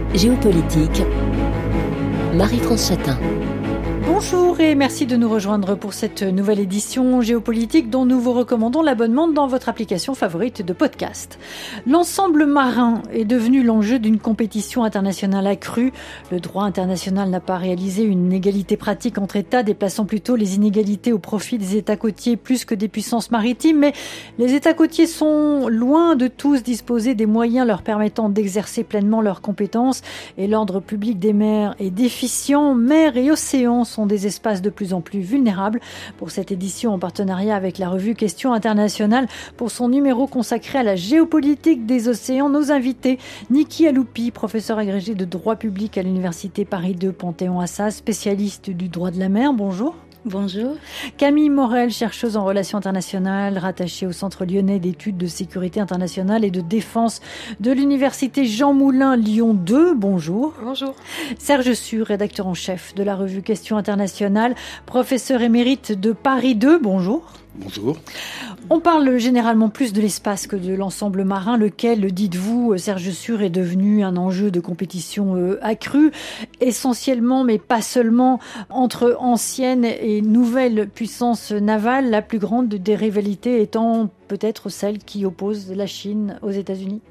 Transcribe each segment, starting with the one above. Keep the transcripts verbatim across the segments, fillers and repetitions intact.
Géopolitique, Marie-France Chatin. Bonjour et merci de nous rejoindre pour cette nouvelle édition géopolitique dont nous vous recommandons l'abonnement dans votre application favorite de podcast. L'ensemble marin est devenu l'enjeu d'une compétition internationale accrue. Le droit international n'a pas réalisé une égalité pratique entre États, déplaçant plutôt les inégalités au profit des États côtiers plus que des puissances maritimes. Mais les États côtiers sont loin de tous disposer des moyens leur permettant d'exercer pleinement leurs compétences et l'ordre public des mers est déficient. Mers et océans sont des espaces de plus en plus vulnérables. Pour cette édition, en partenariat avec la revue Questions internationales, pour son numéro consacré à la géopolitique des océans, nos invités, Niki Aloupi, professeur agrégé de droit public à l'université Paris deux Panthéon-Assas, spécialiste du droit de la mer. Bonjour. Bonjour. Camille Morel, chercheuse en relations internationales, rattachée au Centre lyonnais d'études de sécurité internationale et de défense de l'université Jean Moulin Lyon deux. Bonjour. Bonjour. Serge Sur, rédacteur en chef de la revue Questions internationales, professeur émérite de Paris deux. Bonjour. Bonjour. On parle généralement plus de l'espace que de l'ensemble marin, lequel, dites-vous, Serge Sur, est devenu un enjeu de compétition euh, accrue, essentiellement, mais pas seulement, entre anciennes et nouvelles puissances navales, la plus grande des rivalités étant peut-être celle qui oppose la Chine aux États-Unis.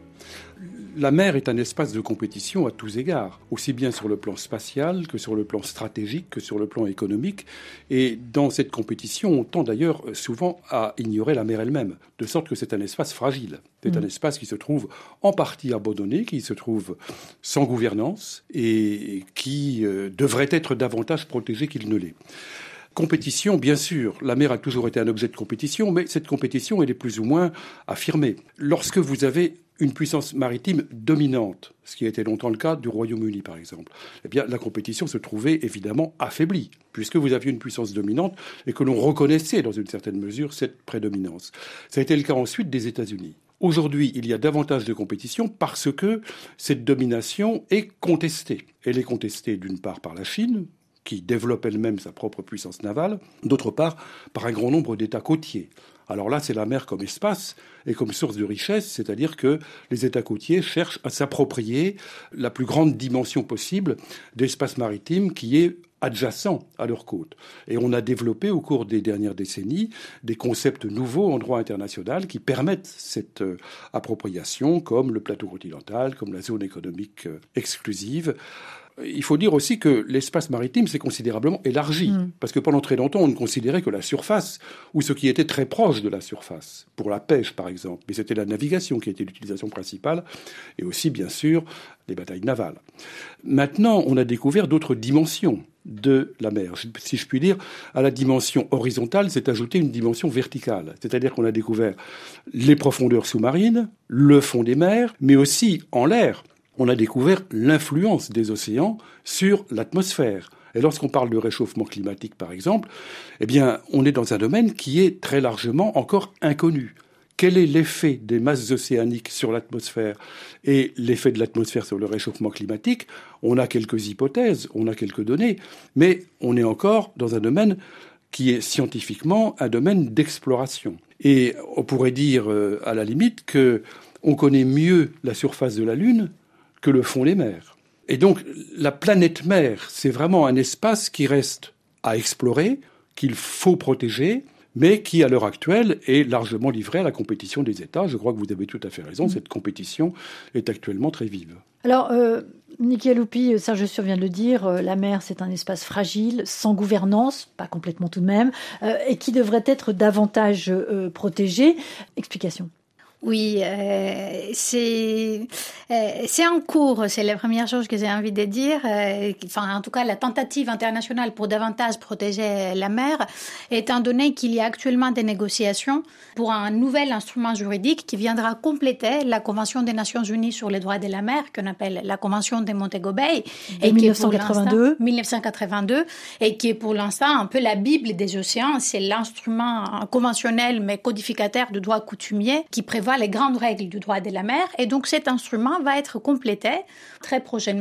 La mer est un espace de compétition à tous égards, aussi bien sur le plan spatial que sur le plan stratégique, que sur le plan économique. Et dans cette compétition, on tend d'ailleurs souvent à ignorer la mer elle-même, de sorte que c'est un espace fragile. C'est mmh. un espace qui se trouve en partie abandonné, qui se trouve sans gouvernance et qui euh, devrait être davantage protégé qu'il ne l'est. Compétition, bien sûr, la mer a toujours été un objet de compétition, mais cette compétition, elle est plus ou moins affirmée. Lorsque vous avez une puissance maritime dominante, ce qui a été longtemps le cas du Royaume-Uni, par exemple, eh bien, la compétition se trouvait évidemment affaiblie, puisque vous aviez une puissance dominante et que l'on reconnaissait dans une certaine mesure cette prédominance. Ça a été le cas ensuite des États-Unis. Aujourd'hui, il y a davantage de compétition parce que cette domination est contestée. Elle est contestée d'une part par la Chine, qui développe elle-même sa propre puissance navale, d'autre part par un grand nombre d'États côtiers. Alors là, c'est la mer comme espace et comme source de richesse, c'est-à-dire que les États côtiers cherchent à s'approprier la plus grande dimension possible d'espace maritime qui est adjacent à leurs côtes. Et on a développé au cours des dernières décennies des concepts nouveaux en droit international qui permettent cette euh, appropriation, comme le plateau continental, comme la zone économique euh, exclusive. Il faut dire aussi que l'espace maritime s'est considérablement élargi, mmh. parce que pendant très longtemps, on ne considérait que la surface, ou ce qui était très proche de la surface, pour la pêche par exemple. Mais c'était la navigation qui était l'utilisation principale, et aussi, bien sûr, les batailles navales. Maintenant, on a découvert d'autres dimensions de la mer. Si je puis dire, à la dimension horizontale, s'est ajoutée une dimension verticale. C'est-à-dire qu'on a découvert les profondeurs sous-marines, le fond des mers, mais aussi en l'air. On a découvert l'influence des océans sur l'atmosphère. Et lorsqu'on parle de réchauffement climatique, par exemple, eh bien, on est dans un domaine qui est très largement encore inconnu. Quel est l'effet des masses océaniques sur l'atmosphère et l'effet de l'atmosphère sur le réchauffement climatique? On a quelques hypothèses, on a quelques données, mais on est encore dans un domaine qui est scientifiquement un domaine d'exploration. Et on pourrait dire, euh, à la limite, qu'on connaît mieux la surface de la Lune que le fond des mers. Et donc, la planète mer, c'est vraiment un espace qui reste à explorer, qu'il faut protéger, mais qui, à l'heure actuelle, est largement livré à la compétition des États. Je crois que vous avez tout à fait raison, mmh. cette compétition est actuellement très vive. Alors, euh, Niki Aloupi, Serge Sur vient de le dire, euh, la mer, c'est un espace fragile, sans gouvernance, pas complètement tout de même, euh, et qui devrait être davantage euh, protégé. Explication. Oui, euh, c'est euh, c'est en cours. C'est la première chose que j'ai envie de dire. Euh, enfin, en tout cas, la tentative internationale pour davantage protéger la mer, étant donné qu'il y a actuellement des négociations pour un nouvel instrument juridique qui viendra compléter la Convention des Nations Unies sur les droits de la mer, qu'on appelle la Convention de Montego Bay, et mille neuf cent quatre-vingt-deux. mille neuf cent quatre-vingt-deux, et qui est pour l'instant un peu la Bible des océans. C'est l'instrument conventionnel mais codificateur de droit coutumier qui prévoit les grandes règles du droit de la mer. Et donc cet instrument va être complété très prochainement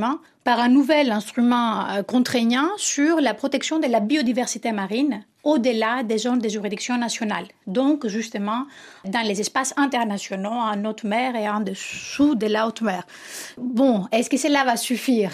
par un nouvel instrument contraignant sur la protection de la biodiversité marine au-delà des zones de juridiction nationale. Donc, justement, dans les espaces internationaux, en haute mer et en dessous de la haute mer. Bon, est-ce que cela va suffire?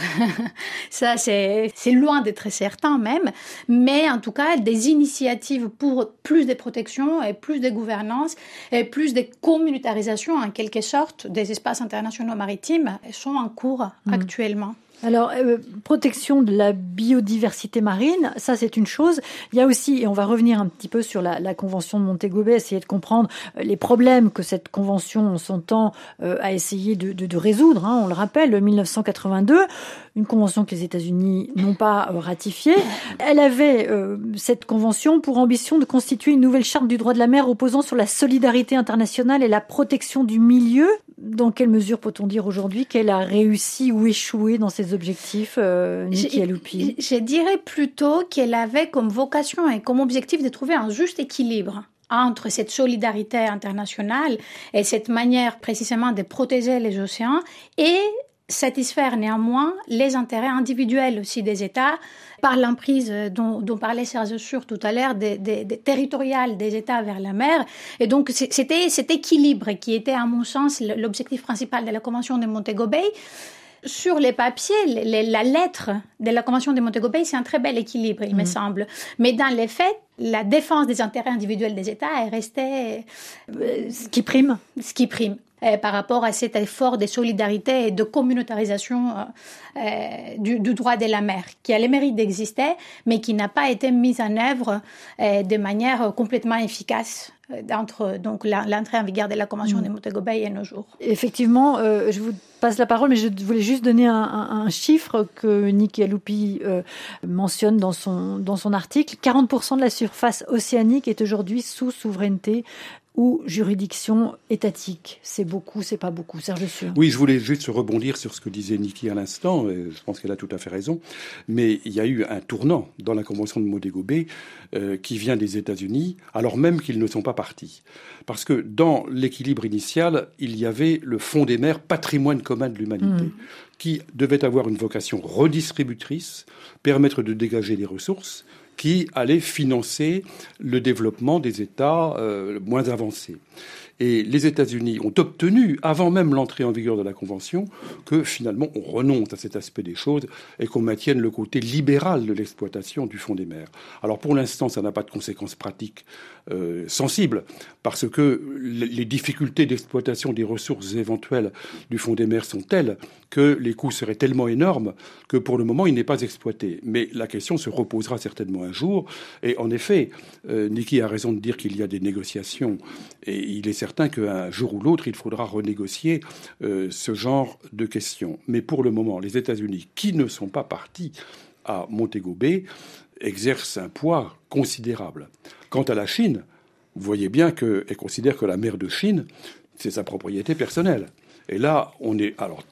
Ça, c'est, c'est loin d'être certain même. Mais en tout cas, des initiatives pour plus de protection et plus de gouvernance et plus de communautarisation, en quelque sorte, des espaces internationaux maritimes sont en cours mmh. actuellement. Alors, euh, protection de la biodiversité marine, ça c'est une chose. Il y a aussi, et on va revenir un petit peu sur la, la convention de Montego Bay, essayer de comprendre les problèmes que cette convention, on s'entend, euh, a essayé de, de, de résoudre. Hein, on le rappelle, mille neuf cent quatre-vingt-deux, une convention que les États-Unis n'ont pas euh, ratifiée. Elle avait, euh, cette convention, pour ambition de constituer une nouvelle charte du droit de la mer reposant sur la solidarité internationale et la protection du milieu. Dans quelle mesure peut-on dire aujourd'hui qu'elle a réussi ou échoué dans ses objectifs, euh, Niki Aloupi? Je, je dirais plutôt qu'elle avait comme vocation et comme objectif de trouver un juste équilibre entre cette solidarité internationale et cette manière précisément de protéger les océans et satisfaire néanmoins les intérêts individuels aussi des États par l'emprise dont, dont parlait Serge Sur tout à l'heure, des, des, des territoriales des États vers la mer. Et donc, c'était cet équilibre qui était, à mon sens, l'objectif principal de la Convention de Montego Bay. Sur les papiers, les, la lettre de la Convention de Montego Bay, c'est un très bel équilibre, il mmh. me semble. Mais dans les faits, la défense des intérêts individuels des États est restée euh, ce qui prime. Ce qui prime. Euh, par rapport à cet effort de solidarité et de communautarisation euh, du, du droit de la mer, qui a le mérite d'exister, mais qui n'a pas été mis en œuvre euh, de manière complètement efficace euh, entre donc, la, l'entrée en vigueur de la Convention mmh. de Montego Bay et nos jours. Effectivement, euh, je vous passe la parole, mais je voulais juste donner un, un, un chiffre que Niki Aloupi euh, mentionne dans son, dans son article. quarante pour cent de la surface océanique est aujourd'hui sous souveraineté ou juridiction étatique. C'est beaucoup, c'est pas beaucoup. Serge Sur. Oui, je voulais juste rebondir sur ce que disait Niki à l'instant, et je pense qu'elle a tout à fait raison, mais il y a eu un tournant dans la Convention de Montego Bay euh, qui vient des États-Unis, alors même qu'ils ne sont pas partis. Parce que dans l'équilibre initial, il y avait le Fonds des mers, patrimoine commun de l'humanité, mmh. qui devait avoir une vocation redistributrice, permettre de dégager des ressources, qui allait financer le développement des États euh, moins avancés. Et les États-Unis ont obtenu, avant même l'entrée en vigueur de la Convention, que finalement on renonce à cet aspect des choses et qu'on maintienne le côté libéral de l'exploitation du fond des mers. Alors pour l'instant, ça n'a pas de conséquences pratiques euh, sensibles, parce que les difficultés d'exploitation des ressources éventuelles du fond des mers sont telles que les coûts seraient tellement énormes que pour le moment, il n'est pas exploité. Mais la question se reposera certainement un jour. Et en effet, euh, Niki a raison de dire qu'il y a des négociations et il est certain qu'un jour ou l'autre, il faudra renégocier euh, ce genre de questions. Mais pour le moment, les États-Unis, qui ne sont pas partis à Montego Bay, exercent un poids considérable. Quant à la Chine, vous voyez bien qu'elle considère que la mer de Chine, c'est sa propriété personnelle. Et là, on est alors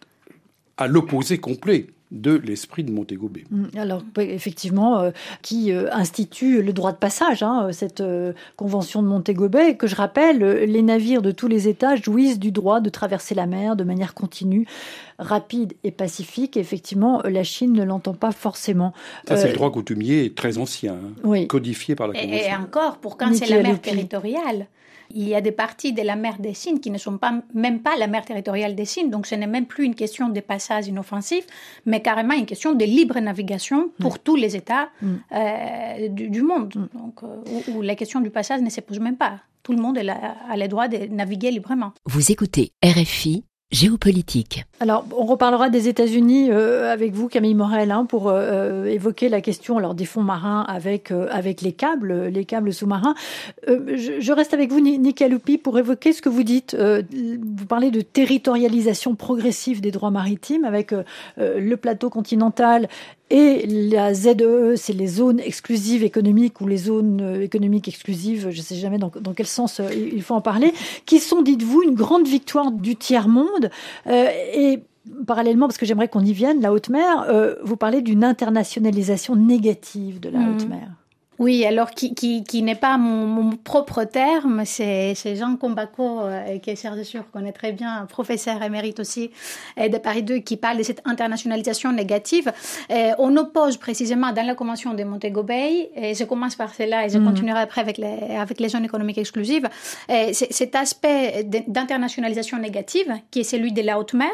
à l'opposé complet de l'esprit de Montego Bay. Alors, effectivement, euh, qui euh, institue le droit de passage, hein, cette euh, convention de Montego Bay, que je rappelle, euh, les navires de tous les États jouissent du droit de traverser la mer de manière continue, rapide et pacifique. Et effectivement, la Chine ne l'entend pas forcément. Ça, c'est euh, le droit coutumier très ancien, hein, oui. codifié par la Convention. Et, et encore, pour quand Niki c'est la mer Aloupi. Territoriale. Il y a des parties de la mer des Cygnes qui ne sont pas, même pas la mer territoriale des Cygnes. Donc, ce n'est même plus une question de passage inoffensif, mais carrément une question de libre navigation pour mmh. tous les États mmh. euh, du, du monde. Mmh. Donc, euh, où, où la question du passage ne se pose même pas. Tout le monde a, a le droit de naviguer librement. Vous écoutez R F I Géopolitique. Alors, on reparlera des États-Unis euh, avec vous, Camille Morel, hein, pour euh, évoquer la question alors des fonds marins avec euh, avec les câbles, les câbles sous-marins. Euh, je, je reste avec vous, Niki Aloupi, pour évoquer ce que vous dites. Euh, vous parlez de territorialisation progressive des droits maritimes avec euh, le plateau continental. Et la Z E E, c'est les zones exclusives économiques ou les zones économiques exclusives, je ne sais jamais dans, dans quel sens il faut en parler, qui sont, dites-vous, une grande victoire du tiers-monde. Euh, et parallèlement, parce que j'aimerais qu'on y vienne, la haute mer, euh, vous parlez d'une internationalisation négative de la mmh. haute mer. Oui, alors qui, qui, qui n'est pas mon, mon propre terme, c'est, c'est Jean Combaco, euh, qui est Serge Sûr connaît très bien, professeur émérite aussi euh, de Paris deux, qui parle de cette internationalisation négative. Euh, on oppose précisément dans la Convention de Montego Bay, et je commence par cela et je mmh. continuerai après avec les, avec les zones économiques exclusives, euh, c'est, cet aspect d'internationalisation négative, qui est celui de la haute mer,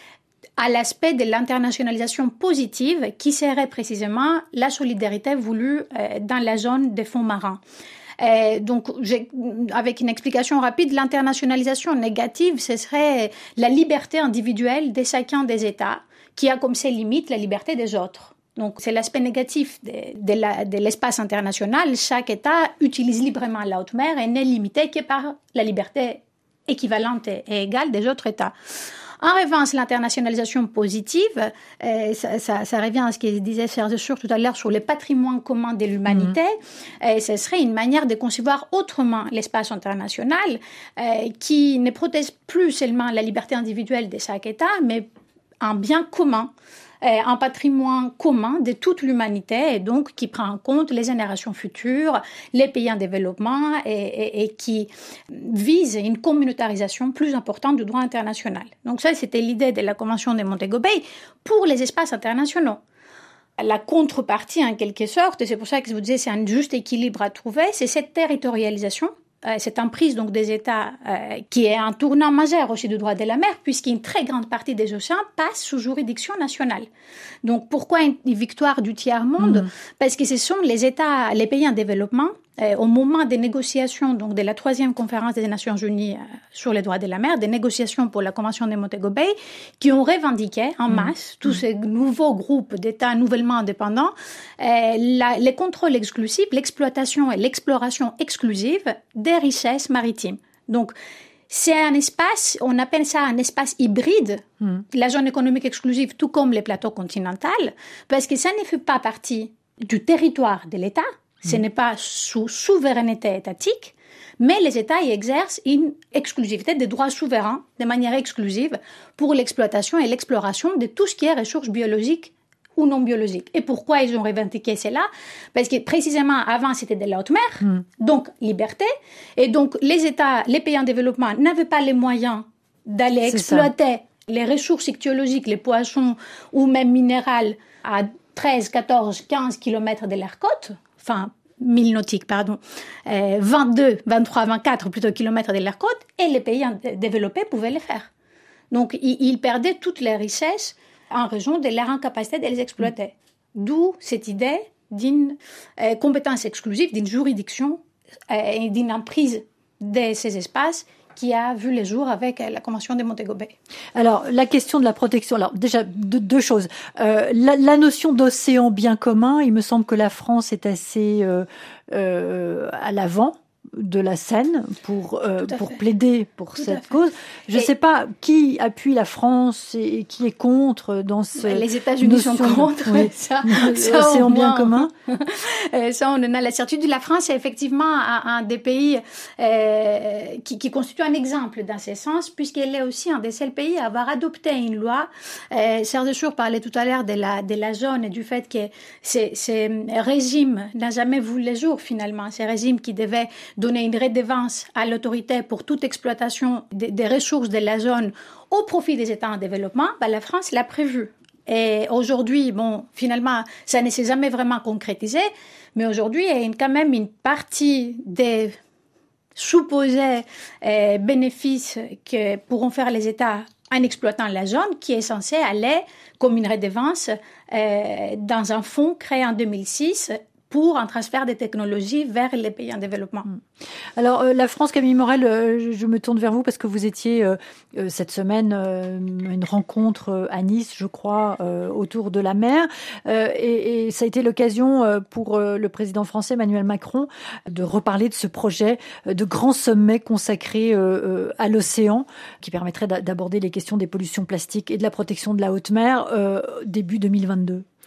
à l'aspect de l'internationalisation positive qui serait précisément la solidarité voulue euh, dans la zone des fonds marins. Euh, donc, j'ai, avec une explication rapide, l'internationalisation négative, ce serait la liberté individuelle de chacun des États qui a comme ses limites la liberté des autres. Donc, c'est l'aspect négatif de, de, la, de l'espace international. Chaque État utilise librement la haute mer et n'est limité que par la liberté équivalente et égale des autres États. En revanche, l'internationalisation positive, euh, ça, ça, ça revient à ce que disait Serge Sûr tout à l'heure sur le patrimoine commun de l'humanité. Mmh. Euh, ce serait une manière de concevoir autrement l'espace international euh, qui ne protège plus seulement la liberté individuelle de chaque État, mais un bien commun. Un patrimoine commun de toute l'humanité et donc qui prend en compte les générations futures, les pays en développement et, et, et qui vise une communautarisation plus importante du droit international. Donc ça, c'était l'idée de la Convention de Montego Bay pour les espaces internationaux. La contrepartie, en quelque sorte, et c'est pour ça que je vous disais c'est un juste équilibre à trouver, c'est cette territorialisation. Euh, cette emprise donc des États euh, qui est un tournant majeur aussi du droit de la mer puisqu'une très grande partie des océans passe sous juridiction nationale. Donc pourquoi une, une victoire du tiers-monde ? Mmh. Parce que ce sont les États, les pays en développement, euh, au moment des négociations donc de la troisième conférence des Nations Unies euh, sur les droits de la mer, des négociations pour la Convention de Montego Bay, qui ont revendiqué en masse, mmh. tous mmh. ces nouveaux groupes d'États nouvellement indépendants, euh, la, les contrôles exclusifs, l'exploitation et l'exploration exclusive des richesses maritimes. Donc, c'est un espace, on appelle ça un espace hybride, mmh. la zone économique exclusive, tout comme les plateaux continentaux, parce que ça ne fait pas partie du territoire de l'État, mmh. ce n'est pas sous souveraineté étatique, mais les États y exercent une exclusivité des droits souverains de manière exclusive pour l'exploitation et l'exploration de tout ce qui est ressources biologiques ou non biologiques. Et pourquoi ils ont revendiqué cela ? Parce que précisément avant c'était de la haute mer, mmh. donc liberté, et donc les États, les pays en développement n'avaient pas les moyens d'aller C'est exploiter ça. les ressources ichthyologiques, les poissons ou même minérales à treize, quatorze, quinze kilomètres de leur côte, enfin milles nautiques, pardon, euh, vingt-deux, vingt-trois, vingt-quatre plutôt kilomètres de leur côte, et les pays développés pouvaient le faire. Donc ils, ils perdaient toutes les richesses en raison de leur incapacité de les exploiter. Mmh. D'où cette idée d'une euh, compétence exclusive, d'une juridiction euh, et d'une emprise de ces espaces qui a vu le jour avec la Convention de Montego Bay. Alors, la question de la protection, alors déjà, deux, deux choses. Euh, la, la notion d'océan bien commun, il me semble que la France est assez euh, euh, à l'avant de la scène pour euh, pour fait. plaider pour Tout cette cause. Je ne sais pas qui appuie la France et qui est contre dans ce... Les États-Unis sont contre. Oui. Ça, ça c'est en bien commun. Ça, on en a la certitude. La France est effectivement un, un des pays euh, qui, qui constitue un exemple dans ce sens, puisqu'elle est aussi un des seuls pays à avoir adopté une loi. Euh, Serge Sûr parlait tout à l'heure de la, de la zone et du fait que ces, ces régimes n'ont jamais vu le jour finalement. Ces régimes qui devaient donner une redevance à l'autorité pour toute exploitation des, des ressources de la zone au profit des États en développement, ben la France l'a prévu. Et aujourd'hui, bon, finalement, ça ne s'est jamais vraiment concrétisé, mais aujourd'hui, il y a une, quand même une partie des supposés euh, bénéfices que pourront faire les États en exploitant la zone qui est censée aller comme une redevance euh, dans un fonds créé en deux mille six pour un transfert des technologies vers les pays en développement. Alors, euh, la France, Camille Morel, euh, je me tourne vers vous parce que vous étiez euh, euh, cette semaine euh, une rencontre euh, à Nice, je crois, euh, autour de la mer. Euh, et, et ça a été l'occasion euh, pour euh, le président français Emmanuel Macron de reparler de ce projet euh, de grand sommet consacré euh, euh, à l'océan qui permettrait d'aborder les questions des pollutions plastiques et de la protection de la haute mer euh, début deux mille vingt-deux.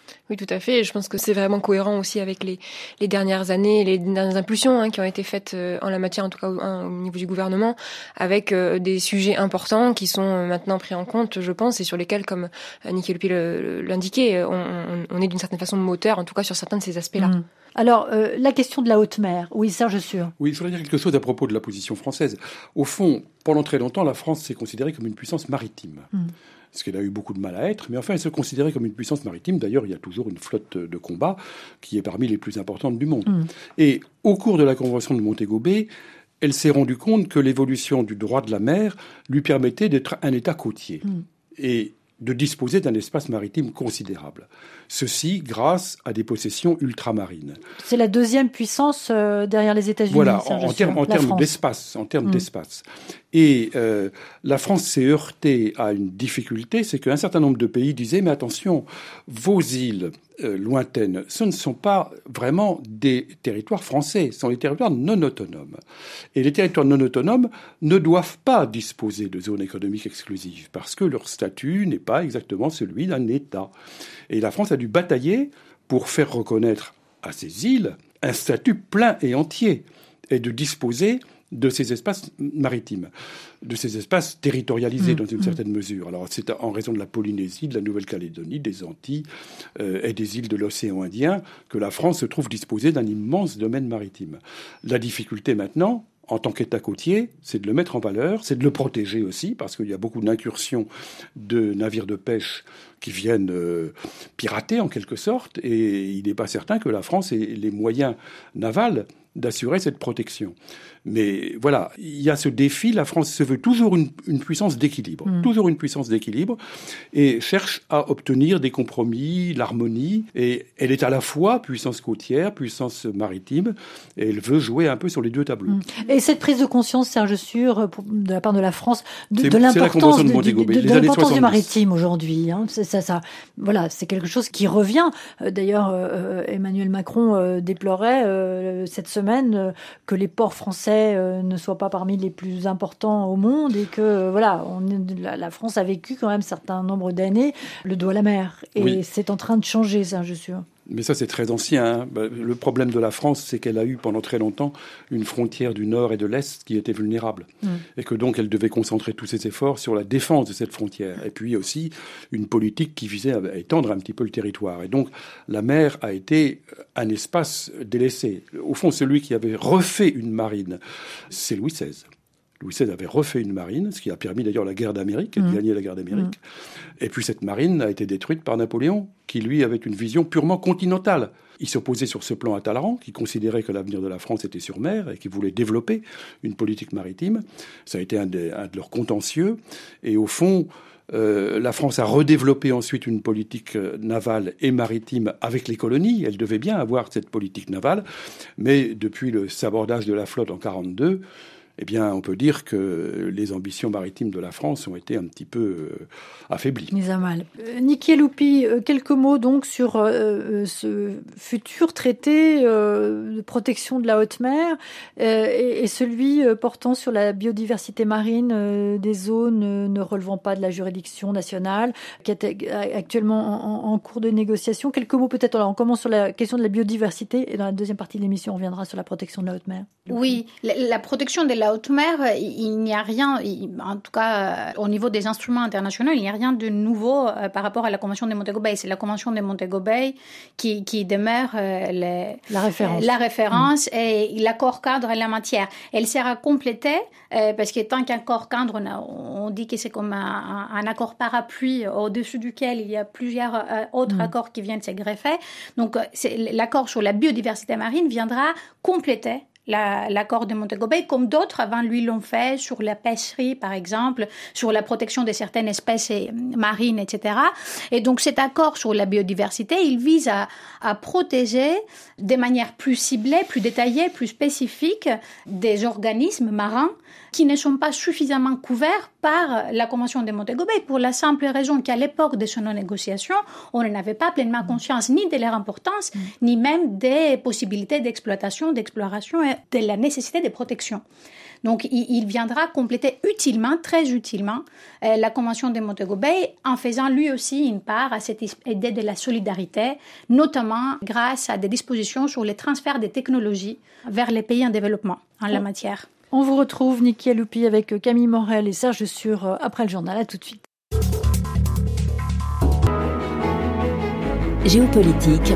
Oui, tout à fait. Et je pense que c'est vraiment cohérent aussi avec les, les dernières années, les dernières impulsions hein, qui ont été faites euh, en la matière, en tout cas au, hein, au niveau du gouvernement, avec euh, des sujets importants qui sont euh, maintenant pris en compte, je pense, et sur lesquels, comme euh, Niki Lupi l'indiquait, on, on, on est d'une certaine façon moteur, en tout cas sur certains de ces aspects-là. Mmh. Alors, euh, la question de la haute mer. Oui, Serge Sûr. Oui, il faudrait dire quelque chose à propos de la position française. Au fond, pendant très longtemps, la France s'est considérée comme une puissance maritime. Mmh. Ce qu'elle a eu beaucoup de mal à être, mais enfin elle se considérait comme une puissance maritime. D'ailleurs, il y a toujours une flotte de combat qui est parmi les plus importantes du monde. Mmh. Et au cours de la Convention de Montego Bay, elle s'est rendue compte que l'évolution du droit de la mer lui permettait d'être un État côtier mmh. et de disposer d'un espace maritime considérable. Ceci grâce à des possessions ultramarines. C'est la deuxième puissance euh, derrière les États-Unis. Voilà, en, en termes en termes d'espace, en termes mmh. d'espace. Et euh, la France s'est heurtée à une difficulté, c'est qu'un certain nombre de pays disaient mais attention, vos îles euh, lointaines, ce ne sont pas vraiment des territoires français, ce sont des territoires non autonomes. Et les territoires non autonomes ne doivent pas disposer de zones économiques exclusives parce que leur statut n'est pas exactement celui d'un État. Et la France a dû batailler pour faire reconnaître à ces îles un statut plein et entier et de disposer de ces espaces maritimes, de ces espaces territorialisés mmh, dans une mmh. certaine mesure. Alors c'est en raison de la Polynésie, de la Nouvelle-Calédonie, des Antilles euh, et des îles de l'océan Indien que la France se trouve disposée d'un immense domaine maritime. La difficulté maintenant, en tant qu'État côtier, c'est de le mettre en valeur, c'est de le protéger aussi, parce qu'il y a beaucoup d'incursions de navires de pêche qui viennent euh, pirater en quelque sorte, et il n'est pas certain que la France ait les moyens navals d'assurer cette protection. Mais voilà, il y a ce défi, la France se veut toujours une, une puissance d'équilibre, mmh. toujours une puissance d'équilibre, et cherche à obtenir des compromis, l'harmonie, et elle est à la fois puissance côtière, puissance maritime, et elle veut jouer un peu sur les deux tableaux. Mmh. Et cette prise de conscience, Serge Sûr, de la part de la France, de, de l'importance, de, de, de, de, de l'importance du maritime aujourd'hui, hein, c'est, ça, ça, voilà, c'est quelque chose qui revient. D'ailleurs, euh, Emmanuel Macron euh, déplorait euh, cette semaine euh, que les ports français euh, ne soient pas parmi les plus importants au monde et que euh, voilà, on, la, la France a vécu quand même un certain nombre d'années le dos à la mer. Et oui. c'est en train de changer, ça, je suis sûre. Mais ça, c'est très ancien. Hein. Le problème de la France, c'est qu'elle a eu pendant très longtemps une frontière du Nord et de l'Est qui était vulnérable. Mmh. Et que donc, elle devait concentrer tous ses efforts sur la défense de cette frontière. Et puis aussi, une politique qui visait à étendre un petit peu le territoire. Et donc, la mer a été un espace délaissé. Au fond, celui qui avait refait une marine, c'est Louis seize. Louis seize avait refait une marine, ce qui a permis d'ailleurs la guerre d'Amérique, mmh. de gagner la guerre d'Amérique. Mmh. Et puis cette marine a été détruite par Napoléon, qui lui avait une vision purement continentale. Il s'opposait sur ce plan à Talleyrand, qui considérait que l'avenir de la France était sur mer et qui voulait développer une politique maritime. Ça a été un, des, un de leurs contentieux. Et au fond, euh, la France a redéveloppé ensuite une politique navale et maritime avec les colonies. Elle devait bien avoir cette politique navale. Mais depuis le sabordage de la flotte en quarante-deux, eh bien, on peut dire que les ambitions maritimes de la France ont été un petit peu euh, affaiblies. Mises à mal. Euh, Niki Lupi, euh, quelques mots donc sur euh, ce futur traité euh, de protection de la haute mer euh, et, et celui euh, portant sur la biodiversité marine euh, des zones euh, ne relevant pas de la juridiction nationale, qui est actuellement en, en cours de négociation. Quelques mots peut-être. Alors, on commence sur la question de la biodiversité et dans la deuxième partie de l'émission, on reviendra sur la protection de la haute mer. Oui, la, la protection de la haute mer, il n'y a rien, en tout cas au niveau des instruments internationaux, il n'y a rien de nouveau euh, par rapport à la Convention de Montego Bay. C'est la Convention de Montego Bay qui, qui demeure euh, les, la référence, la référence mmh. et l'accord cadre en la matière. Elle sera complétée euh, parce que tant qu'un accord cadre, on, on dit que c'est comme un, un accord parapluie au-dessus duquel il y a plusieurs euh, autres mmh. accords qui viennent se greffer. Donc c'est, l'accord sur la biodiversité marine viendra compléter La, l'accord de Montego Bay, comme d'autres avant lui l'ont fait sur la pêcherie, par exemple, sur la protection de certaines espèces marines, et cetera. Et donc cet accord sur la biodiversité, il vise à, à protéger de manière plus ciblée, plus détaillée, plus spécifique des organismes marins qui ne sont pas suffisamment couverts par la Convention de Montego Bay, pour la simple raison qu'à l'époque de son négociation, on n'avait pas pleinement conscience ni de leur importance, mmh. ni même des possibilités d'exploitation, d'exploration et de la nécessité de protection. Donc, il, il viendra compléter utilement, très utilement, euh, la Convention de Montego Bay en faisant lui aussi une part à cette idée de la solidarité, notamment grâce à des dispositions sur le transfert des technologies vers les pays en développement en la matière. On vous retrouve, Niki Aloupi, avec Camille Morel et Serge Sur après le journal. À tout de suite. Géopolitique,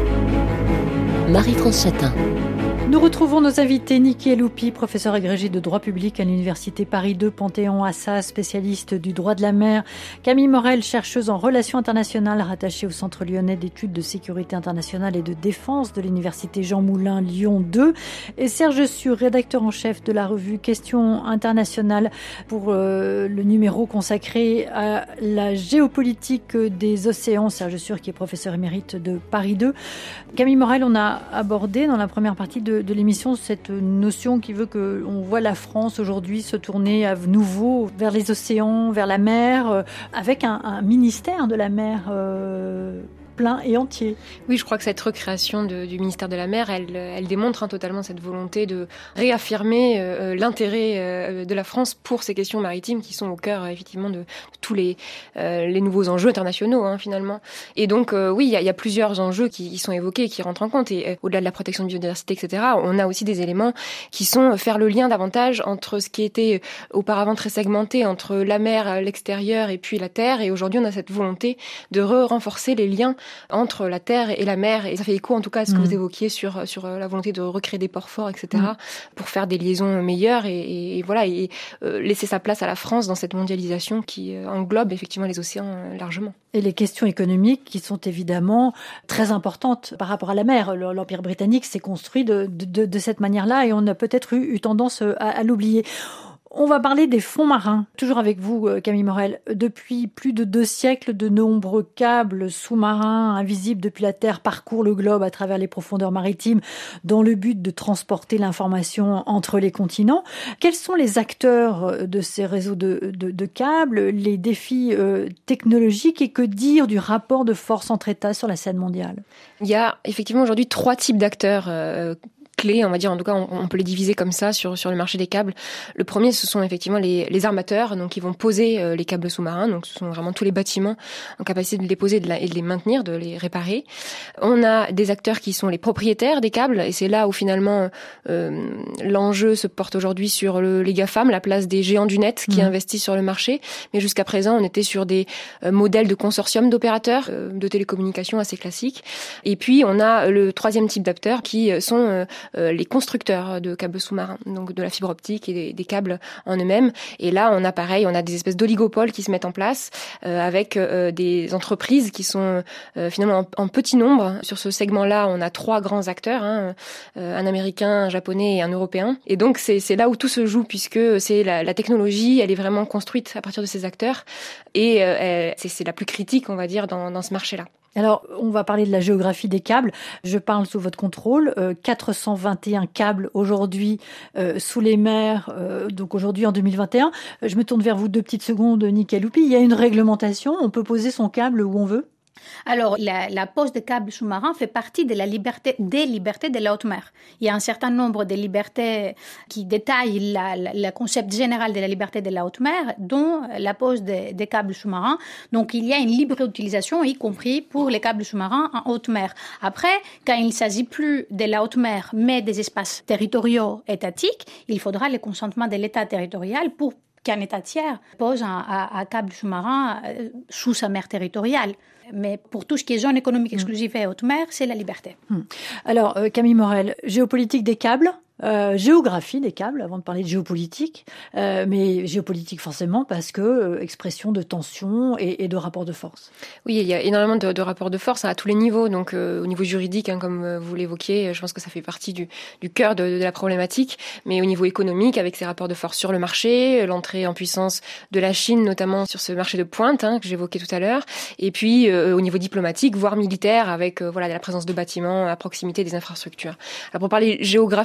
Marie-France Chatin. Nous retrouvons nos invités, Niki Aloupi, professeur agrégé de droit public à l'Université Paris deux Panthéon-Assas, spécialiste du droit de la mer. Camille Morel, chercheuse en relations internationales, rattachée au Centre lyonnais d'études de sécurité internationale et de défense de l'Université Jean Moulin Lyon deux. Et Serge Sur, rédacteur en chef de la revue Questions internationales pour euh, le numéro consacré à la géopolitique des océans. Serge Sur, qui est professeur émérite de Paris deux. Camille Morel, on a abordé dans la première partie de de l'émission cette notion qui veut que on voit la France aujourd'hui se tourner à nouveau vers les océans, vers la mer, euh, avec un, un ministère de la mer euh, plein et entier. Oui, je crois que cette recréation de, du ministère de la Mer, elle, elle démontre hein, totalement cette volonté de réaffirmer euh, l'intérêt euh, de la France pour ces questions maritimes qui sont au cœur euh, effectivement de, de tous les, euh, les nouveaux enjeux internationaux hein, finalement. Et donc euh, oui, il y, y a plusieurs enjeux qui, qui sont évoqués et qui rentrent en compte. Et euh, au-delà de la protection de biodiversité, et cetera, on a aussi des éléments qui sont faire le lien davantage entre ce qui était auparavant très segmenté entre la mer, l'extérieur et puis la terre. Et aujourd'hui, on a cette volonté de renforcer les liens entre la terre et la mer, et ça fait écho en tout cas à ce que mmh. vous évoquiez sur sur la volonté de recréer des ports forts, et cetera, mmh. pour faire des liaisons meilleures et, et, et voilà et euh, laisser sa place à la France dans cette mondialisation qui euh, englobe effectivement les océans euh, largement. Et les questions économiques qui sont évidemment très importantes par rapport à la mer. L'Empire britannique s'est construit de, de, de cette manière-là et on a peut-être eu, eu tendance à, à l'oublier. On va parler des fonds marins. Toujours avec vous, Camille Morel. Depuis plus de deux siècles, de nombreux câbles sous-marins invisibles depuis la Terre parcourent le globe à travers les profondeurs maritimes dans le but de transporter l'information entre les continents. Quels sont les acteurs de ces réseaux de, de, de câbles, les défis euh, technologiques et que dire du rapport de force entre États sur la scène mondiale ? Il y a effectivement aujourd'hui trois types d'acteurs euh, clés, on va dire, en tout cas, on, on peut les diviser comme ça sur sur le marché des câbles. Le premier, ce sont effectivement les, les armateurs, donc qui vont poser euh, les câbles sous-marins. Donc, ce sont vraiment tous les bâtiments en capacité de les poser et de, la, et de les maintenir, de les réparer. On a des acteurs qui sont les propriétaires des câbles, et c'est là où finalement euh, l'enjeu se porte aujourd'hui sur le, les GAFAM, la place des géants du net qui mmh. investissent sur le marché. Mais jusqu'à présent, on était sur des euh, modèles de consortium d'opérateurs euh, de télécommunications assez classiques. Et puis, on a le troisième type d'acteurs qui sont euh, Euh, les constructeurs de câbles sous-marins, donc de la fibre optique et des, des câbles en eux-mêmes. Et là, on a pareil, on a des espèces d'oligopoles qui se mettent en place euh, avec euh, des entreprises qui sont euh, finalement en, en petit nombre. Sur ce segment-là, on a trois grands acteurs, hein, euh, un Américain, un Japonais et un Européen. Et donc, c'est, c'est là où tout se joue, puisque c'est la, la technologie, elle est vraiment construite à partir de ces acteurs. Et euh, elle, c'est, c'est la plus critique, on va dire, dans, dans ce marché-là. Alors, on va parler de la géographie des câbles. Je parle sous votre contrôle. Euh, quatre cent vingt et un câbles aujourd'hui euh, sous les mers, euh, donc aujourd'hui en deux mille vingt et un. Je me tourne vers vous deux petites secondes, Niki Aloupi. Il y a une réglementation, on peut poser son câble où on veut ? Alors, la, la pose de câbles sous-marins fait partie de la liberté, des libertés de la haute mer. Il y a un certain nombre de libertés qui détaillent la, la, le concept général de la liberté de la haute mer, dont la pose des de câbles sous-marins. Donc, il y a une libre utilisation, y compris pour les câbles sous-marins en haute mer. Après, quand il ne s'agit plus de la haute mer, mais des espaces territoriaux étatiques, il faudra le consentement de l'État territorial pour qu'un État tiers pose un, un, un câble sous-marin sous sa mer territoriale. Mais pour tout ce qui est zone économique exclusive et haute mer, c'est la liberté. Alors, euh, Camille Morel, géopolitique des câbles, euh, géographie des câbles, avant de parler de géopolitique, euh, mais géopolitique forcément parce que euh, expression de tension et, et de rapports de force. Oui, il y a énormément de, de rapports de force hein, à tous les niveaux, donc euh, au niveau juridique, hein, comme vous l'évoquiez, je pense que ça fait partie du, du cœur de, de la problématique, mais au niveau économique, avec ces rapports de force sur le marché, l'entrée en puissance de la Chine, notamment sur ce marché de pointe hein, que j'évoquais tout à l'heure, et puis euh, au niveau diplomatique, voire militaire, avec euh, voilà la présence de bâtiments à proximité des infrastructures. Alors pour parler géographie peut-être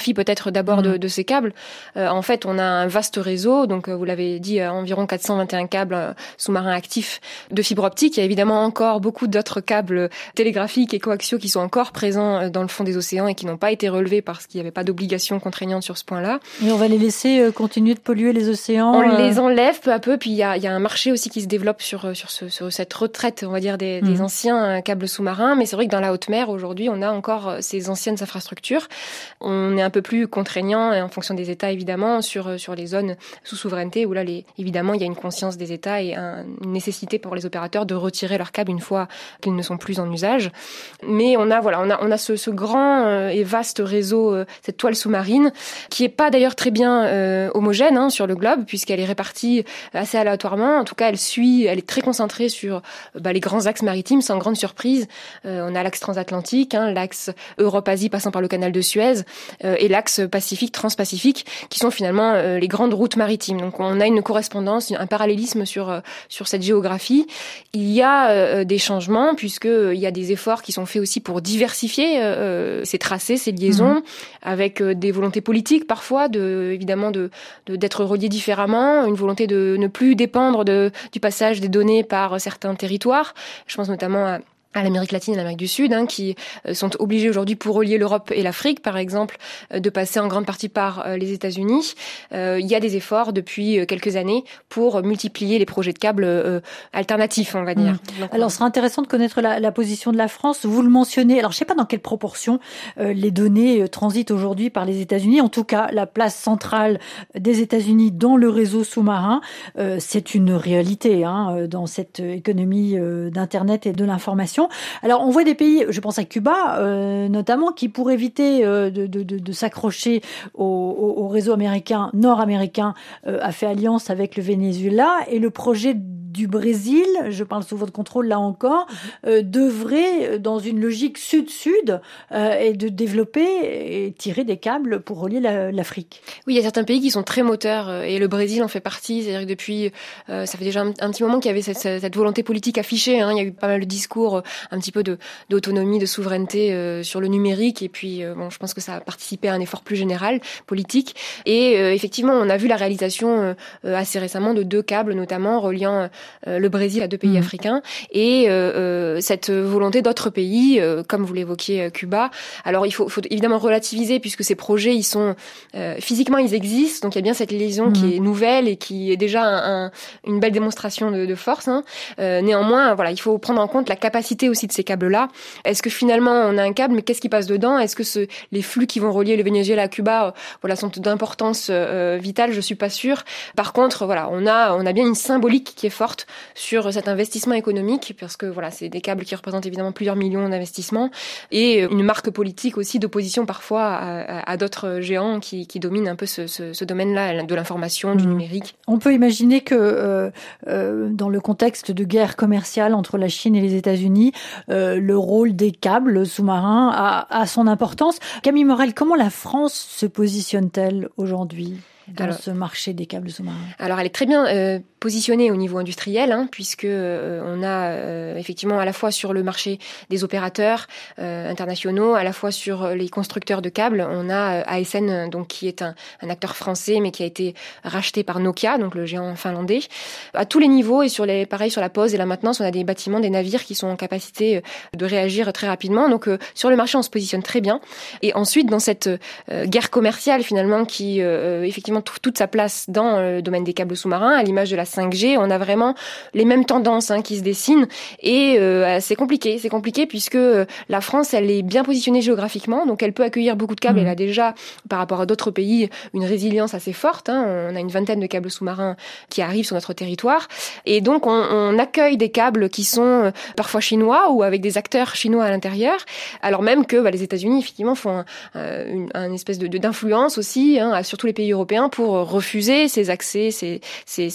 peut-être d'abord mmh. de, de ces câbles. Euh, en fait, on a un vaste réseau, donc vous l'avez dit, environ quatre cent vingt et un câbles sous-marins actifs de fibre optique. Il y a évidemment encore beaucoup d'autres câbles télégraphiques et coaxiaux qui sont encore présents dans le fond des océans et qui n'ont pas été relevés parce qu'il n'y avait pas d'obligation contraignante sur ce point-là. Et on va les laisser continuer de polluer les océans. On euh... les enlève peu à peu, puis il y a, il y a un marché aussi qui se développe sur sur, ce, sur cette retraite, on va dire, des, mmh. des anciens câbles sous-marins. Mais c'est vrai que dans la haute mer aujourd'hui, on a encore ces anciennes infrastructures. On est un peu plus contraignant en fonction des États évidemment sur sur les zones sous souveraineté où là, les, évidemment, il y a une conscience des États et un, une nécessité pour les opérateurs de retirer leurs câbles une fois qu'ils ne sont plus en usage. Mais on a voilà, on a on a ce, ce grand euh, et vaste réseau, euh, cette toile sous-marine, qui est pas d'ailleurs très bien euh, homogène hein, sur le globe puisqu'elle est répartie assez aléatoirement. En tout cas, elle suit, elle est très concentrée sur bah, les grands axes maritimes, sans grande surprise. Euh, on a l'axe transatlantique, hein, l'axe Europe-Asie passant par le canal de Suez euh, et l'axe Pacifique, transpacifique, qui sont finalement euh, les grandes routes maritimes. Donc on a une correspondance, un parallélisme sur euh, sur cette géographie. Il y a euh, des changements puisque euh, il y a des efforts qui sont faits aussi pour diversifier euh, ces tracés, ces liaisons, mmh. avec euh, des volontés politiques parfois, de évidemment de, de d'être reliés différemment, une volonté de ne plus dépendre de du passage des données par certains territoires. Je pense notamment à à l'Amérique latine et à l'Amérique du Sud, hein, qui euh, sont obligés aujourd'hui pour relier l'Europe et l'Afrique, par exemple, euh, de passer en grande partie par euh, les États-Unis. Euh, il y a des efforts depuis euh, quelques années pour multiplier les projets de câbles euh, alternatifs, on va dire. Mmh. Donc, alors, ce sera intéressant de connaître la, la position de la France. Vous le mentionnez. Alors, je ne sais pas dans quelle proportion euh, les données euh, transitent aujourd'hui par les États-Unis. En tout cas, la place centrale des États-Unis dans le réseau sous-marin, euh, c'est une réalité hein, dans cette économie euh, d'Internet et de l'information. Alors, on voit des pays, je pense à Cuba, euh, notamment, qui pour éviter euh, de, de, de, de s'accrocher au, au, au réseau américain, nord-américain, euh, a fait alliance avec le Venezuela et le projet du Brésil, je parle sous votre contrôle là encore, euh, d'œuvrer dans une logique sud-sud euh, et de développer et tirer des câbles pour relier la, l'Afrique. Oui, il y a certains pays qui sont très moteurs et le Brésil en fait partie. C'est-à-dire que depuis, euh, ça fait déjà un, un petit moment qu'il y avait cette, cette volonté politique affichée. Hein. Il y a eu pas mal de discours, un petit peu de, d'autonomie, de souveraineté euh, sur le numérique. Et puis, euh, bon, je pense que ça a participé à un effort plus général politique. Et euh, effectivement, on a vu la réalisation euh, assez récemment de deux câbles, notamment reliant Euh, le Brésil à deux pays mmh. africains et euh, euh, cette volonté d'autres pays, euh, comme vous l'évoquiez, Cuba. Alors il faut, faut évidemment relativiser puisque ces projets, ils sont euh, physiquement ils existent, donc il y a bien cette liaison mmh. qui est nouvelle et qui est déjà un, un, une belle démonstration de, de force. Hein. Euh, néanmoins, voilà, il faut prendre en compte la capacité aussi de ces câbles-là. Est-ce que finalement on a un câble, mais qu'est-ce qui passe dedans ? Est-ce que ce, les flux qui vont relier le Venezuela à Cuba, euh, voilà, sont d'importance euh, vitale ? Je suis pas sûre. Par contre, voilà, on a on a bien une symbolique qui est forte sur cet investissement économique, parce que voilà, c'est des câbles qui représentent évidemment plusieurs millions d'investissements, et une marque politique aussi d'opposition parfois à, à, à d'autres géants qui, qui dominent un peu ce, ce, ce domaine-là de l'information, du mmh. numérique. On peut imaginer que euh, euh, dans le contexte de guerre commerciale entre la Chine et les États-Unis, euh, le rôle des câbles sous-marins a, a son importance. Camille Morel, comment la France se positionne-t-elle aujourd'hui dans alors, ce marché des câbles sous-marins? Alors, elle est très bien euh, positionnée au niveau industriel, hein, puisque euh, on a euh, effectivement à la fois sur le marché des opérateurs euh, internationaux, à la fois sur les constructeurs de câbles, on a euh, A S N, donc qui est un, un acteur français, mais qui a été racheté par Nokia, donc le géant finlandais. À tous les niveaux et sur les, pareil sur la pose et la maintenance, on a des bâtiments, des navires qui sont en capacité de réagir très rapidement. Donc euh, sur le marché, on se positionne très bien. Et ensuite, dans cette euh, guerre commerciale finalement, qui euh, effectivement trouve toute sa place dans le domaine des câbles sous-marins, à l'image de la cinq G, on a vraiment les mêmes tendances hein, qui se dessinent. Et euh, c'est compliqué, c'est compliqué puisque la France, elle est bien positionnée géographiquement, donc elle peut accueillir beaucoup de câbles. Mmh. Elle a déjà, par rapport à d'autres pays, une résilience assez forte. Hein. On a une vingtaine de câbles sous-marins qui arrivent sur notre territoire. Et donc, on, on accueille des câbles qui sont parfois chinois ou avec des acteurs chinois à l'intérieur, alors même que bah, les États-Unis, effectivement, font un, une, un espèce de, de, d'influence aussi hein, sur tous les pays européens pour refuser ces accès, ces, ces, ces nouveaux accès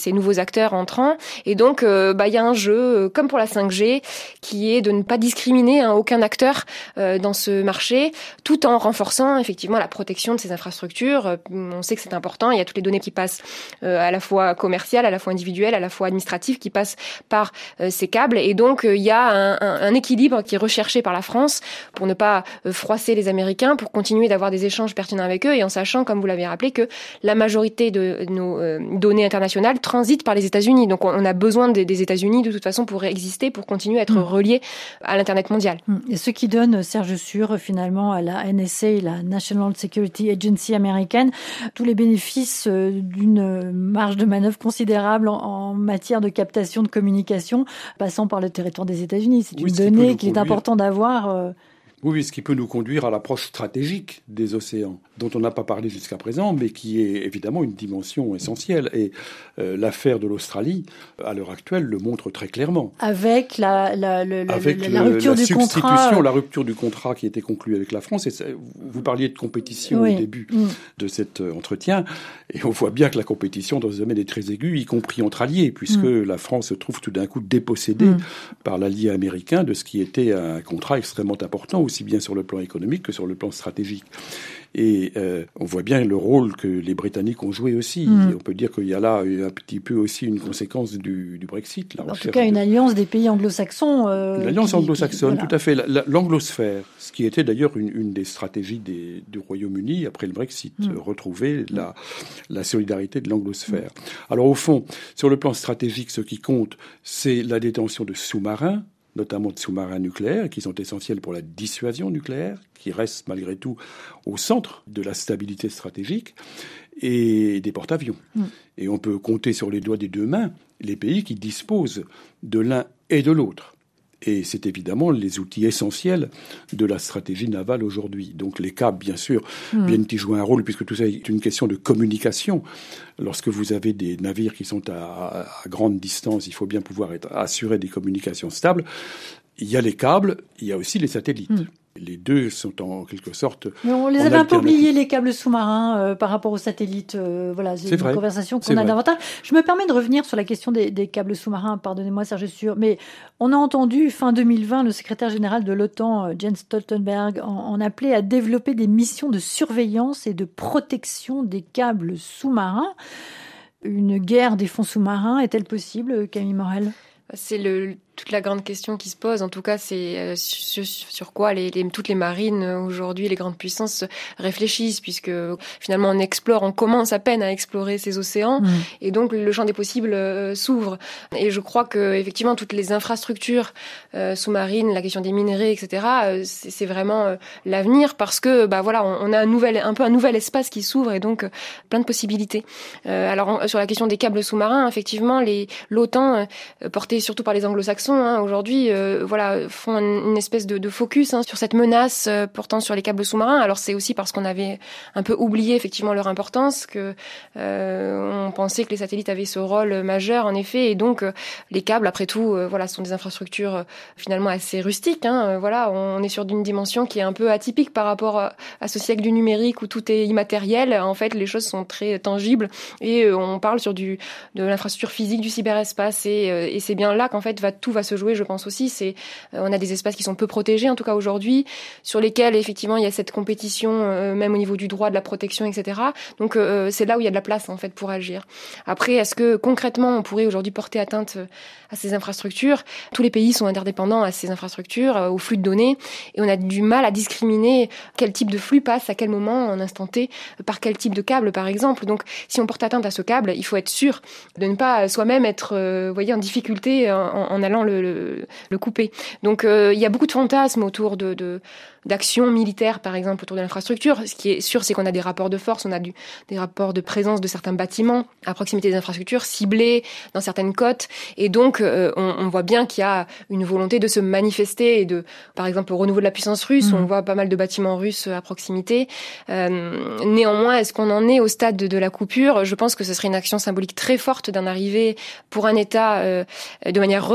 acteur entrant. Et donc, euh, bah, il y a un jeu, comme pour la cinq G, qui est de ne pas discriminer hein, aucun acteur euh, dans ce marché, tout en renforçant effectivement la protection de ces infrastructures. On sait que c'est important. Il y a toutes les données qui passent euh, à la fois commerciales, à la fois individuelles, à la fois administratives, qui passent par euh, ces câbles. Et donc, euh, il y a un, un, un équilibre qui est recherché par la France pour ne pas euh, froisser les Américains, pour continuer d'avoir des échanges pertinents avec eux, et en sachant, comme vous l'avez rappelé, que la majorité de nos euh, données internationales transitent par les États-Unis. Donc, on, on a besoin des, des États-Unis de toute façon pour exister, pour continuer à être mmh. reliés à l'Internet mondial. Et ce qui donne, Serge Sur, finalement, à la N S A, la National Security Agency américaine, tous les bénéfices d'une marge de manœuvre considérable en, en matière de captation de communication, passant par le territoire des États-Unis. C'est oui, une donnée qu'il est important d'avoir. Euh... Oui, ce qui peut nous conduire à l'approche stratégique des océans, dont on n'a pas parlé jusqu'à présent, mais qui est évidemment une dimension essentielle. Et euh, l'affaire de l'Australie, à l'heure actuelle, le montre très clairement. Avec la, la, la, avec la, la rupture le, la du contrat. La rupture du contrat qui a été conclu avec la France. Et vous parliez de compétition oui. au début mmh. de cet entretien. Et on voit bien que la compétition dans ce domaine est très aiguë, y compris entre alliés, puisque mmh. la France se trouve tout d'un coup dépossédée mmh. par l'allié américain de ce qui était un contrat extrêmement important, aussi bien sur le plan économique que sur le plan stratégique. Et euh, on voit bien le rôle que les Britanniques ont joué aussi. Mmh. On peut dire qu'il y a là un petit peu aussi une conséquence du, du Brexit. En tout cas, une de... alliance des pays anglo-saxons. Euh, une alliance qui, anglo-saxonne, qui, voilà. tout à fait. La, la, l'anglosphère, ce qui était d'ailleurs une, une des stratégies des, du Royaume-Uni après le Brexit, mmh. retrouver la, la solidarité de l'anglosphère. Mmh. Alors au fond, sur le plan stratégique, ce qui compte, c'est la détention de sous-marins, notamment de sous-marins nucléaires, qui sont essentiels pour la dissuasion nucléaire, qui restent malgré tout au centre de la stabilité stratégique, et des porte-avions. Mmh. Et on peut compter sur les doigts des deux mains les pays qui disposent de l'un et de l'autre. Et c'est évidemment les outils essentiels de la stratégie navale aujourd'hui. Donc les câbles, bien sûr, mmh. viennent y jouer un rôle, puisque tout ça est une question de communication. Lorsque vous avez des navires qui sont à, à grande distance, il faut bien pouvoir être assuré des communications stables. Il y a les câbles, il y a aussi les satellites. Mmh. Les deux sont en quelque sorte... Mais on les avait un peu oubliés, les câbles sous-marins, euh, par rapport aux satellites. Euh, voilà, c'est, c'est une vrai. conversation qu'on c'est a vrai. davantage. Je me permets de revenir sur la question des, des câbles sous-marins. Pardonnez-moi, Serge Sur. Mais on a entendu, fin deux mille vingt, le secrétaire général de l'OTAN, Jens Stoltenberg, en, en appeler à développer des missions de surveillance et de protection des câbles sous-marins. Une guerre des fonds sous-marins est-elle possible, Camille Morel ? C'est le... toute la grande question qui se pose, en tout cas, c'est euh, sur, sur quoi les, les, toutes les marines euh, aujourd'hui, les grandes puissances réfléchissent, puisque finalement on explore, on commence à peine à explorer ces océans, mmh. et donc le champ des possibles euh, s'ouvre. Et je crois que effectivement toutes les infrastructures euh, sous-marines, la question des minerais, et cetera, euh, c'est, c'est vraiment euh, l'avenir, parce que bah voilà, on, on a un nouvel, un peu un nouvel espace qui s'ouvre, et donc euh, plein de possibilités. Euh, alors on, sur la question des câbles sous-marins, effectivement, les l'OTAN euh, portée surtout par les anglo-saxons, hein, aujourd'hui, euh, voilà, font une, une espèce de, de focus hein, sur cette menace euh, portant sur les câbles sous-marins. Alors c'est aussi parce qu'on avait un peu oublié effectivement leur importance, que euh, on pensait que les satellites avaient ce rôle majeur en effet, et donc euh, les câbles, après tout, euh, voilà, sont des infrastructures euh, finalement assez rustiques. Hein, euh, voilà, on est sur une dimension qui est un peu atypique par rapport à, à ce siècle du numérique où tout est immatériel. En fait, les choses sont très tangibles, et euh, on parle sur du de l'infrastructure physique du cyberespace, et, euh, et c'est bien là qu'en fait va, tout va se jouer, je pense aussi. C'est, euh, on a des espaces qui sont peu protégés, en tout cas aujourd'hui, sur lesquels effectivement il y a cette compétition, euh, même au niveau du droit, de la protection, et cetera. Donc euh, c'est là où il y a de la place en fait pour agir. Après, est-ce que concrètement on pourrait aujourd'hui porter atteinte à ces infrastructures ? Tous les pays sont interdépendants à ces infrastructures, euh, aux flux de données, et on a du mal à discriminer quel type de flux passe à quel moment, en instant T, par quel type de câble, par exemple. Donc si on porte atteinte à ce câble, il faut être sûr de ne pas soi-même être, euh, vous voyez, en difficulté en, en allant le, le, le couper. Donc euh, il y a beaucoup de fantasmes autour de, de d'actions militaires, par exemple, autour de l'infrastructure. Ce qui est sûr, c'est qu'on a des rapports de force, on a du, des rapports de présence de certains bâtiments à proximité des infrastructures, ciblés dans certaines côtes. Et donc, euh, on, on voit bien qu'il y a une volonté de se manifester et de, par exemple, au renouveau de la puissance russe, mmh. on voit pas mal de bâtiments russes à proximité. Euh, néanmoins, est-ce qu'on en est au stade de, de la coupure ? Je pense que ce serait une action symbolique très forte d'en arriver pour un État euh, de manière revendiquée à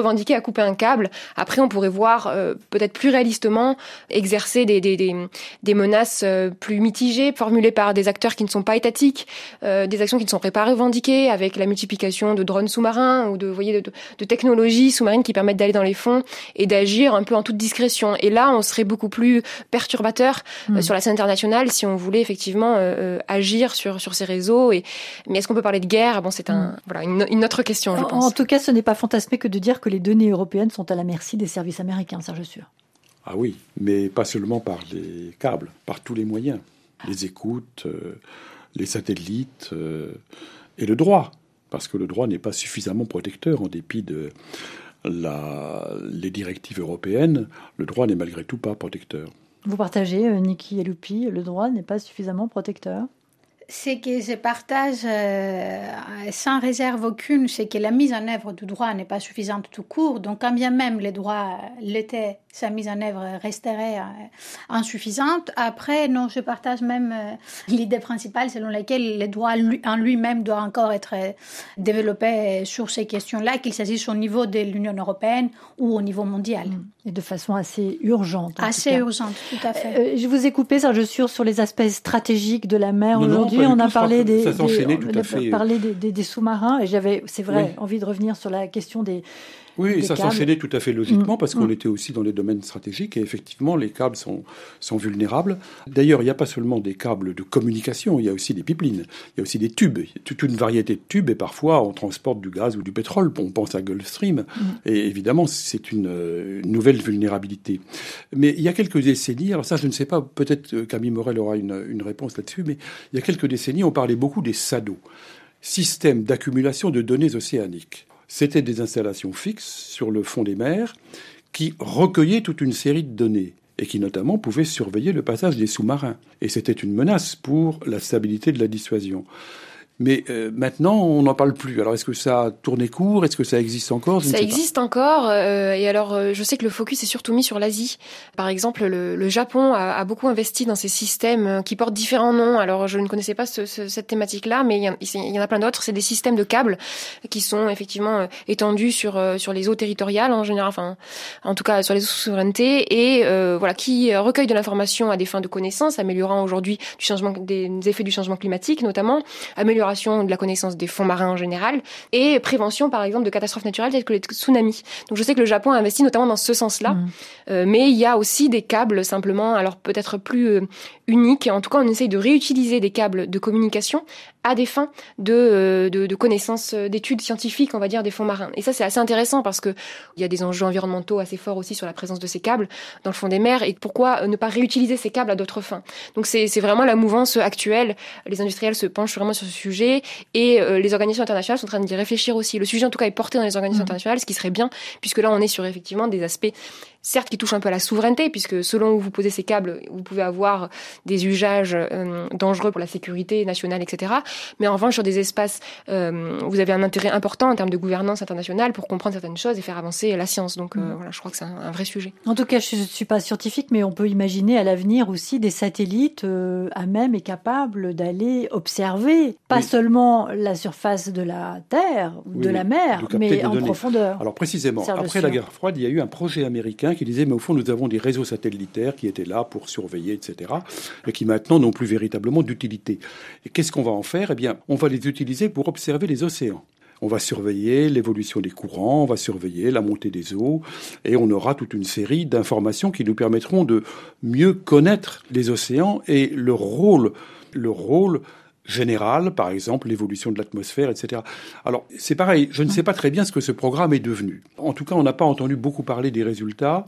couper un câble. Après, on pourrait voir euh, peut-être plus réalistement exercer des, des, des, des menaces euh, plus mitigées, formulées par des acteurs qui ne sont pas étatiques, euh, des actions qui ne sont pas revendiquées, avec la multiplication de drones sous-marins ou de, vous voyez, de, de technologies sous-marines qui permettent d'aller dans les fonds et d'agir un peu en toute discrétion. Et là, on serait beaucoup plus perturbateur mmh. euh, sur la scène internationale si on voulait effectivement euh, agir sur sur ces réseaux. Et mais est-ce qu'on peut parler de guerre ? Bon, c'est un mmh. voilà une, une autre question, je pense. En tout cas, ce n'est pas fantasmé que de dire que les données européennes sont à la merci des services américains, Serge Sûr. Ah oui, mais pas seulement par les câbles, par tous les moyens, les écoutes, euh, les satellites euh, et le droit, parce que le droit n'est pas suffisamment protecteur en dépit de la, les directives européennes. Le droit n'est malgré tout pas protecteur. Vous partagez, euh, Niki Eloupi, le droit n'est pas suffisamment protecteur ? Ce que je partage euh, sans réserve aucune, c'est que la mise en œuvre du droit n'est pas suffisante tout court. Donc, quand bien même les droits l'étaient, sa mise en œuvre resterait euh, insuffisante. Après, non, je partage même euh, l'idée principale selon laquelle le droit lui, en lui-même doit encore être euh, développé sur ces questions-là, qu'il s'agisse au niveau de l'Union européenne ou au niveau mondial. Et de façon assez urgente. Assez urgente, tout à fait. Euh, je vous ai coupé, Serge Sûr, sur les aspects stratégiques de la mer non, aujourd'hui. Non, on a parlé des, ça des, tout on à fait. a parlé des, des, des sous-marins et j'avais, c'est vrai, oui. envie de revenir sur la question des Oui, des ça câbles. s'enchaînait tout à fait logiquement mmh. parce qu'on mmh. était aussi dans les domaines stratégiques et effectivement les câbles sont, sont vulnérables. D'ailleurs, il n'y a pas seulement des câbles de communication, il y a aussi des pipelines, il y a aussi des tubes, il y a toute une variété de tubes et parfois on transporte du gaz ou du pétrole, on pense à Gulfstream mmh. et évidemment c'est une, une nouvelle vulnérabilité. Mais il y a quelques décennies, alors ça je ne sais pas, peut-être Camille Morel aura une, une réponse là-dessus, mais il y a quelques décennies on parlait beaucoup des S A D O, systèmes d'accumulation de données océaniques. C'était des installations fixes sur le fond des mers qui recueillaient toute une série de données et qui notamment pouvaient surveiller le passage des sous-marins. Et c'était une menace pour la stabilité de la dissuasion. Mais euh, maintenant, on n'en parle plus. Alors, est-ce que ça a tourné court ? Est-ce que ça existe encore ? Je Ça ne sais existe pas. encore. Euh, et alors, euh, je sais que le focus est surtout mis sur l'Asie. Par exemple, le, le Japon a, a beaucoup investi dans ces systèmes qui portent différents noms. Alors, je ne connaissais pas ce, ce, cette thématique-là, mais il y, en, il y en a plein d'autres. C'est des systèmes de câbles qui sont effectivement euh, étendus sur euh, sur les eaux territoriales en général, enfin, en tout cas sur les eaux sous souveraineté, et euh, voilà, qui recueillent de l'information à des fins de connaissance, améliorant aujourd'hui du changement, des effets du changement climatique, notamment, amélioration de la connaissance des fonds marins en général, et prévention, par exemple, de catastrophes naturelles telles que les tsunamis. Donc, je sais que le Japon a investi notamment dans ce sens-là, mmh. euh, mais il y a aussi des câbles simplement, alors peut-être plus euh, uniques. En tout cas, on essaye de réutiliser des câbles de communication à des fins de, de, de connaissances, d'études scientifiques, on va dire, des fonds marins. Et ça, c'est assez intéressant parce que il y a des enjeux environnementaux assez forts aussi sur la présence de ces câbles dans le fond des mers, et pourquoi ne pas réutiliser ces câbles à d'autres fins. Donc, c'est, c'est vraiment la mouvance actuelle. Les industriels se penchent vraiment sur ce sujet, et euh, les organisations internationales sont en train d'y réfléchir aussi. Le sujet, en tout cas, est porté dans les organisations mmh. internationales, ce qui serait bien, puisque là, on est sur effectivement des aspects, certes, qui touchent un peu à la souveraineté, puisque selon où vous posez ces câbles, vous pouvez avoir des usages euh, dangereux pour la sécurité nationale, et cetera. Mais en revanche, sur des espaces, euh, vous avez un intérêt important en termes de gouvernance internationale pour comprendre certaines choses et faire avancer la science. Donc euh, mmh. voilà, je crois que c'est un, un vrai sujet. En tout cas, je ne suis pas scientifique, mais on peut imaginer à l'avenir aussi des satellites euh, à même et capables d'aller observer, pas oui. seulement la surface de la Terre ou oui, de la mer, mais en données. profondeur. Alors précisément, après la guerre froide, il y a eu un projet américain qui disait, mais au fond, nous avons des réseaux satellitaires qui étaient là pour surveiller, et cetera, et qui maintenant n'ont plus véritablement d'utilité. Et qu'est-ce qu'on va en faire ? Eh bien, on va les utiliser pour observer les océans. On va surveiller l'évolution des courants, on va surveiller la montée des eaux, et on aura toute une série d'informations qui nous permettront de mieux connaître les océans et leur rôle, leur rôle général, par exemple l'évolution de l'atmosphère, et cetera. Alors, c'est pareil, je ne sais pas très bien ce que ce programme est devenu. En tout cas, on n'a pas entendu beaucoup parler des résultats,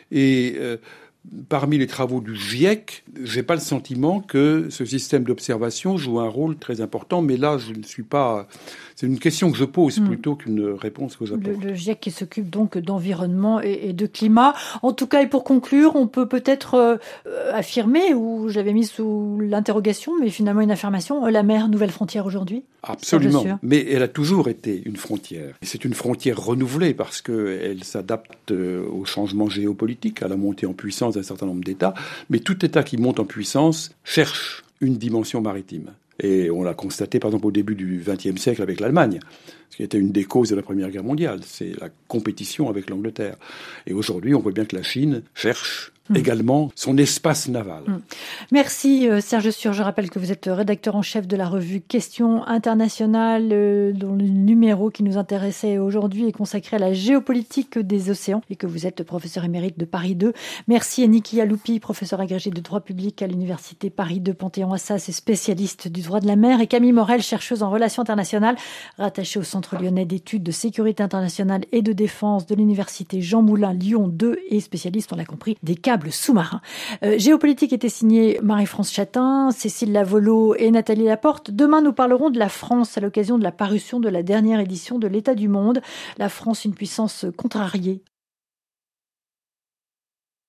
et euh, parmi les travaux du GIEC, j'ai pas le sentiment que ce système d'observation joue un rôle très important, mais là, je ne suis pas... C'est une question que je pose mmh. plutôt qu'une réponse que j'apporte. Le, le GIEC qui s'occupe donc d'environnement et, et de climat. En tout cas, et pour conclure, on peut peut-être euh, affirmer, ou je l'avais mis sous l'interrogation, mais finalement une affirmation, la mer, nouvelle frontière aujourd'hui ? Absolument, mais elle a toujours été une frontière. Et c'est une frontière renouvelée parce qu'elle s'adapte au changement géopolitique, à la montée en puissance d'un certain nombre d'États. Mais tout État qui monte en puissance cherche une dimension maritime. Et on l'a constaté, par exemple, au début du vingtième siècle avec l'Allemagne. ce qui était une des causes de la Première Guerre mondiale, c'est la compétition avec l'Angleterre. Et aujourd'hui, on voit bien que la Chine cherche Mmh. également son espace naval. Mmh. Merci Serge Sur. Je rappelle que vous êtes rédacteur en chef de la revue Questions internationales, euh, dont le numéro qui nous intéressait aujourd'hui est consacré à la géopolitique des océans et que vous êtes professeur émérite de Paris deux. Merci à Niki Aloupi, professeur agrégé de droit public à l'université Paris deux Panthéon-Assas et spécialiste du droit de la mer, et Camille Morel, chercheuse en relations internationales, rattachée au Centre lyonnais d'études de sécurité internationale et de défense de l'université Jean Moulin Lyon deux et spécialiste, on l'a compris, des câbles sous-marin. Euh, Géopolitique était signée Marie-France Chatin, Cécile Lavolo et Nathalie Laporte. Demain, nous parlerons de la France à l'occasion de la parution de la dernière édition de l'État du monde. La France, une puissance contrariée